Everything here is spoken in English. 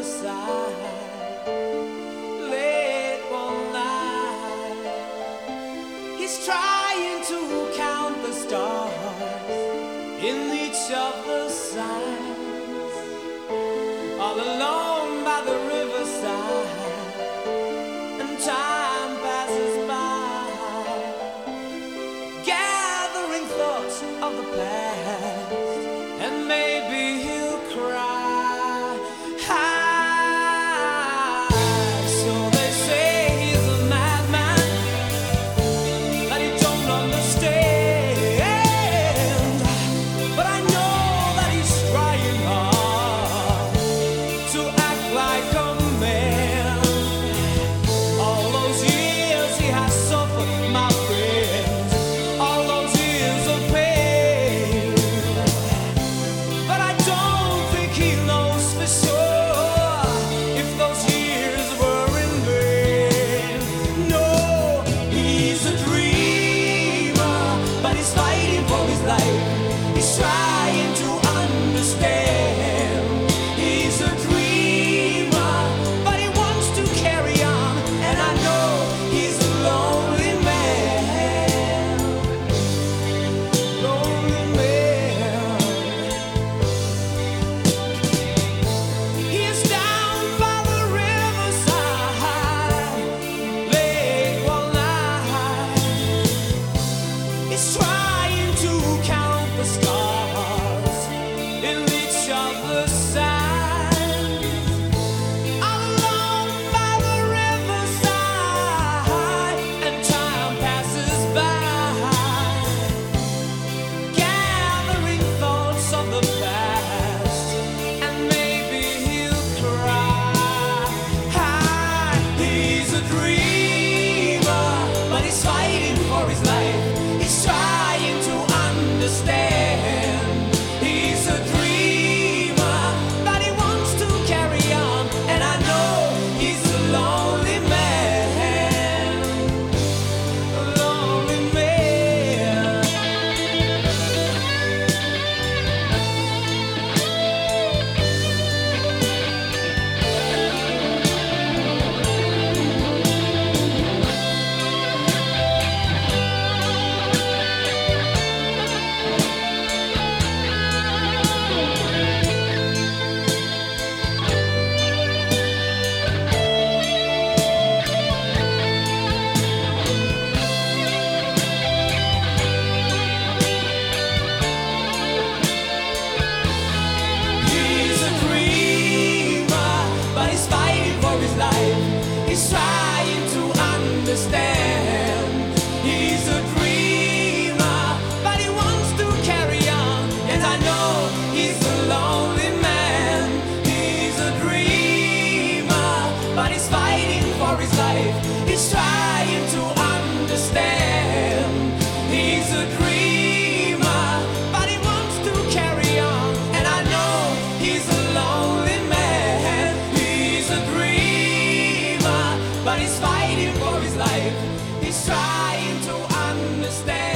riverside late one night. He's trying to count the stars in each of the signs, all alone by the riverside, and time passes by, gathering thoughts of the past, and maybe he'll cry. So they say he's a madman, that he don't understand, but I know that he's trying hard to act like a man. All those years he has suffered, my friends, all those years of pain, but I don't think he knows for sure if those years were in vain. No, he's a dreamer, but he's fighting for his life. He's trying to understand. He's a dreamer, but he wants to carry on, and I know he's a lonely man. Lonely man. He is down by the riverside late one night. He's trying to count the stars in each of the signs, all alone by the riverside, and time passes by, gathering thoughts of the past, and maybe he'll cry. He's a dreamer, but he's fighting for his life. He's trying to understand. He's a dreamer, but he wants to carry on, and I know he's a lonely man. A lonely man. He's a dreamer, but he's fighting for his life. He's trying to understand. He's a dreamer, but he wants to carry on, and I know he's a lonely man. He's a dreamer, but he's fighting for his life. He's trying to understand. He's a dreamer, but he wants to carry on, and I know he's a lonely man. He's a dreamer, but he's fighting for his life. He's trying to understand.